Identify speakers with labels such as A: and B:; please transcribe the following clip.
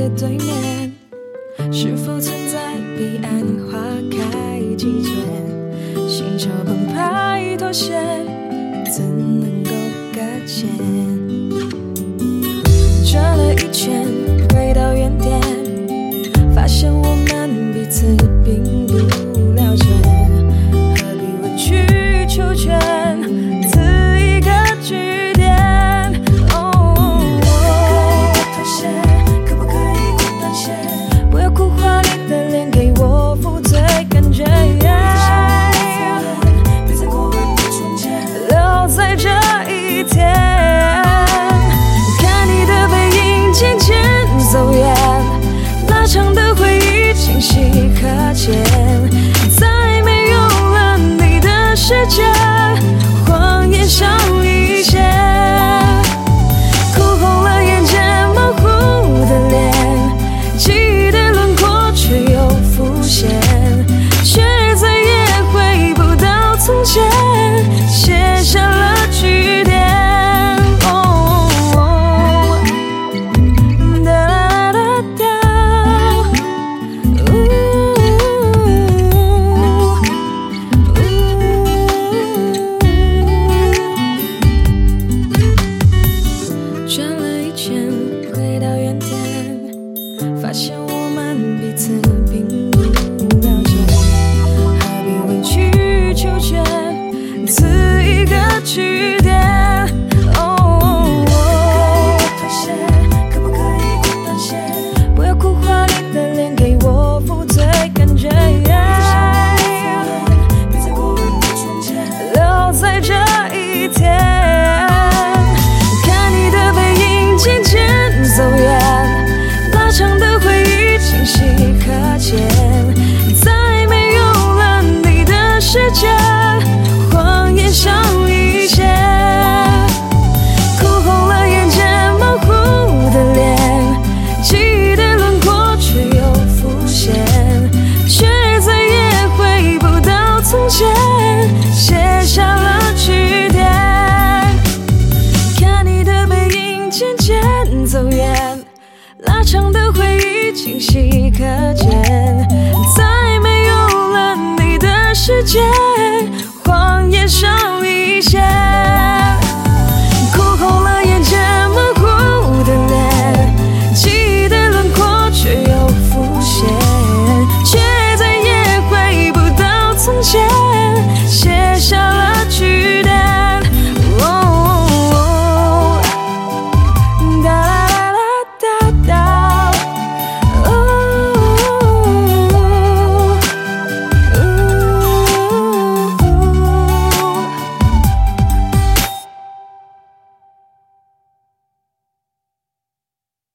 A: 的对面，是否存在彼岸花开季节？心潮澎湃妥协，怎能够搁浅？转了一圈，回到原点，发现我们彼此并不了解，何必委曲求全，此一个句点。妥协，可不可以不断线？不要哭花你的脸，给我负罪感觉。别在过往的从前，留在这一天。看你的背影渐渐走远，拉长的回忆清晰可见，再没有了你的世界，谎言少一些。哭红了眼睫，模糊的脸，记忆的轮廓却又浮现，却再也回不到从前，写下了句点。转了一圈，回到原点，发现我们彼此并不了解，何必委曲求全，此一个句点。妥协，可不可以不断线？不要哭花你的脸，给我负罪感觉。别在过往的从前，留在这一天。渐渐走远，拉长的回忆清晰可见，再没有了你的世界，谎言少一些。哭红了眼睫，模糊的脸，记忆的轮廓却又浮现，却再也回不到从前，写下了句点。看你的背影渐渐走远，拉长的回忆清晰可见，再没有了你的世界，谎言少一些。哭红了眼睫，模糊的脸，记忆的轮廓却又浮现，却再也回不到从前，